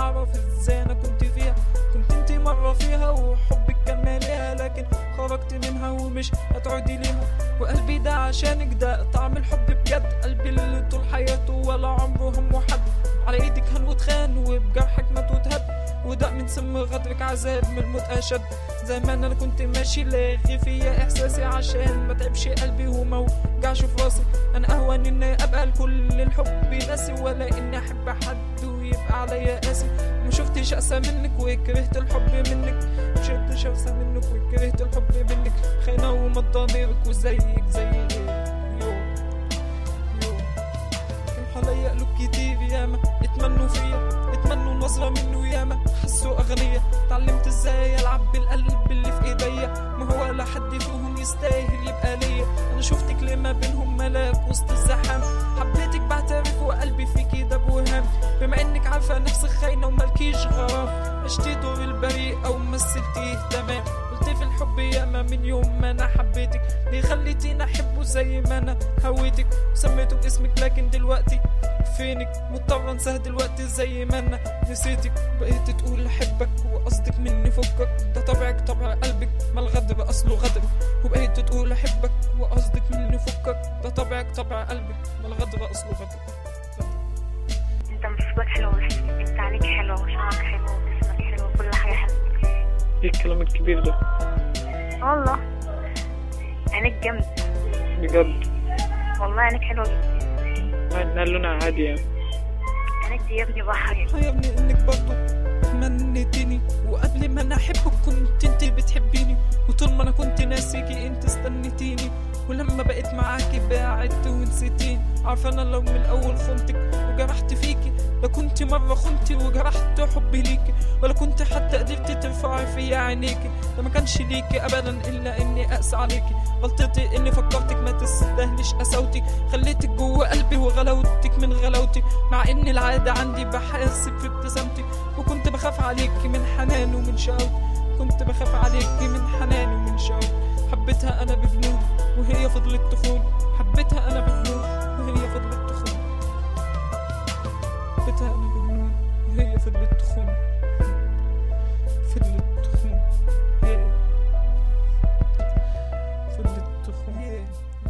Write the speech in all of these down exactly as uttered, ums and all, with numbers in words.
اعرف ازاي انا كنت فيها. كنت انتي مرة فيها وحبك كان ماليها، لكن خرجت منها ومش هتعودي ليها. وقلبي ده عشانك ده طعم الحب بجد، قلبي اللي طول حياته ولا عمره همه حد. على ايدك هنموت خان وبجرحك مات وتهد، وده من سم غدرك عذاب من الموت اشد. زي ما انا كنت ماشي لاغي فيا احساسي عشان ما تعبش قلبي وما وجعش في راسي. انا اهون اني ابقى لكل الحب ناسي، ولا اني احب حد ويبقى عليا قاسي. ما شفتش اقسى منك وكرهت الحب منك، ما شفتش اقسى منك وكرهت الحب منك. خاينه ومضانيرك وزيك زي يو يو كان عليا قلوب كتير ياما اتمنوا فيا، اتمنوا نظرة منه ياما حسوا اغنية. اتعلمت ازاي العب بالقلب اللي في ايديا، ما هو لا حد فيهم يستاهل يبقى ليا. انا شفتك ليه ما بينهم ملاك وسط الزحام، حبيتك بعترف وقلبي فيكي ده بوهام. بما انك عارفة نفسك خاينة ومالكيش غرام، عشتي دور البريء او مثلتيه تمام. قلت في الحب ياما من يوم ما انا حبيتك، ليه خليتيني احبه زي ما انا هويتك وسميته باسمك. لكن دلوقتي فينك مضطر انساه دلوقتي زي ما انا نسيتك. بقيت تقول احبك وقصدك مني فكك، ده طبعك طبع قلبك ما الغدر اصله غدر. وبقيت تقول احبك وقصدك مني فكك، ده طبعك طبع قلبك ما الغدر اصله غدر. انت مصبك حلو، انت عليك حلو وشعرك حلو وجسمك حلو وكل حاجه حلوه. ايه الكلام الكبير ده؟ والله عينك جامد بجد والله، عينك حلوه جدا. مع انها لونها عادي يعني. عينك دي يا ابني بحر يا ابني انك برضو تمنيتني، وقبل ما انا احبك كنت انت بتحبيني، وطول ما انا كنت ناسيكي انت استنيتيني. ولما بقيت معاكي بعدت ونسيتيني. عارفه انا لو من الاول خنتك وجرحت فيكي، لا كنت مره خنتي وجرحت حبي ليكي، ولا كنت حتى قدرتي ترفعي فيا عينيكي. ده ما كانش ليكي ابدا الا اني اقسى عليكي. غلطتي اني فكرتك ما تستاهلش قساوتي، خليتك جوه قلبي وغلاوتك من غلاوتي. مع ان العاده عندي بحاسب في ابتسامتي، وكنت بخاف عليكي من حنان ومن شقاوتي. كنت بخاف عليكي من حنان ومن شقاوتي. حبيتها انا بجنون وهي فضلت تخون، حبيتها انا بجنون وهي فضلت تخون، حبيتها انا بجنون وهي فضلت تخون، فضلت تخون هي فضلت تخون هي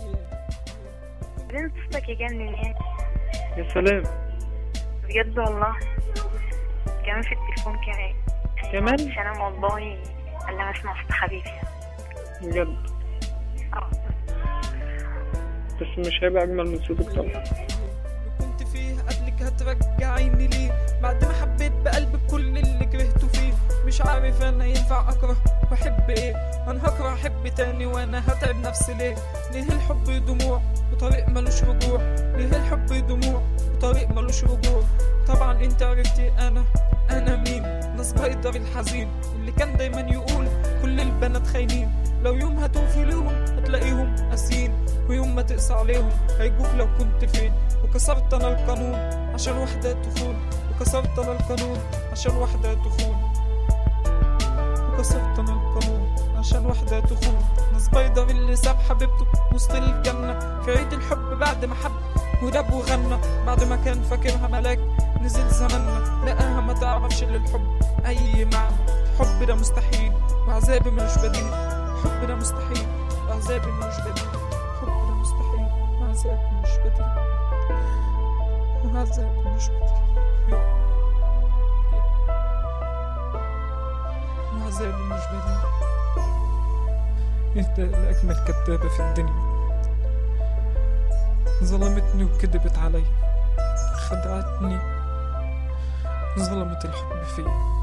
بعدين صوتك يجنن يعني. يا سلام بجد والله، كمان في التليفون كمان كمان مش انا والله الا ما اسمع صوت حبيبي بجد. اه بس مش هيبقى اجمل من صوتك طبعا. كنت فيه قبلك هترجعيني ليه، بعد ما حبيت بقلبك كل اللي كرهته فيه. مش عارف انا ينفع اكره واحب ايه، انا هكره احب تاني وانا هتعب نفسي ليه. ليه الحب دموع وطريق ملوش رجوع، ليه الحب دموع وطريق ملوش رجوع. طبعا انت عرفتي انا انا مين، انا سبايدر الحزين اللي كان دايما يقول كل البنات خاينين. لو يوم هتوفي لهم هتلاقيهم قاسيين، ويوم ما تقسى عليهم هيجوك لو كنت فين. وكسرت انا القانون عشان واحدة تخون، وكسرت انا القانون عشان واحدة تخون، وكسرت انا القانون عشان واحدة تخون. انا سبايدر اللي ساب حبيبته وسط الجنة في عيد الحب بعد ما حب ودب وغنى. بعد ما كان فاكرها ملاك نزل زمننا لقاها ما تعرفش للحب اي معنى. الحب ده مستحيل وعذابي ملوش بديل، الحب ده مستحيل وعذابي ملوش بديل، الحب ده مستحيل وعذابي ملوش بديل، وعذابي ملوش بديل، وعذابي ملوش بديل. انت الاجمل كدابة في الدنيا، ظلمتني وكذبت علي، خدعتني، ظلمت الحب فيه.